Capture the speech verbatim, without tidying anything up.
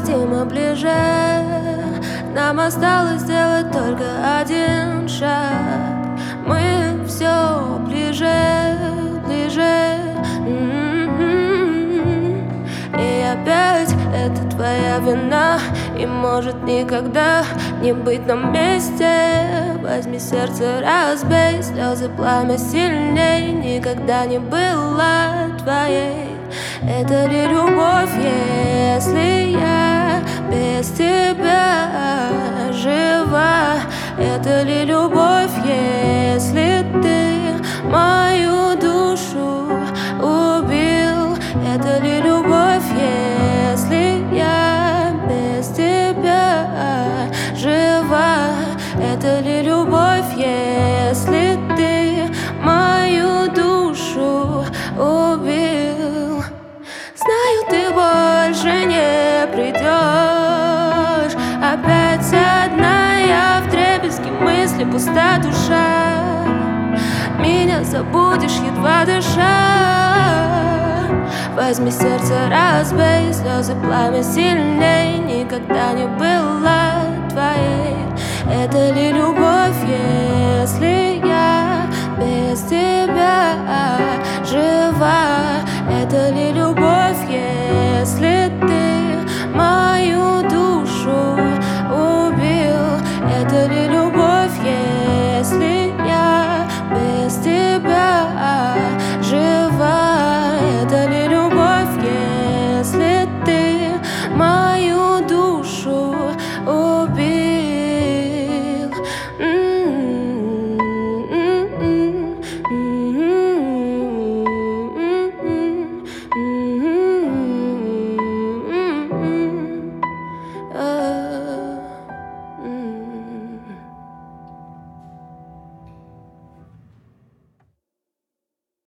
подползти мы ближе. Нам осталось сделать только один шаг. Мы все ближе, ближе. И опять это твоя вина. И может никогда не быть на месте. Возьми сердце, разбей, слезы, пламя сильней. Никогда не была твоей. Это ли любовь, если я без тебя жива? Это ли любовь, если ты мою душу убил? Это ли любовь, если я без тебя жива? Это ли любовь, если ты мою душу убил? Знаю, ты больше не придешь. Опять одна я вдребезги, мысли, пуста душа. Меня забудешь, едва дыша. Возьми сердце, разбей, слезы, пламя сильней. Никогда не была твоей. Это ли любовь, если я без тебя жива? Это ли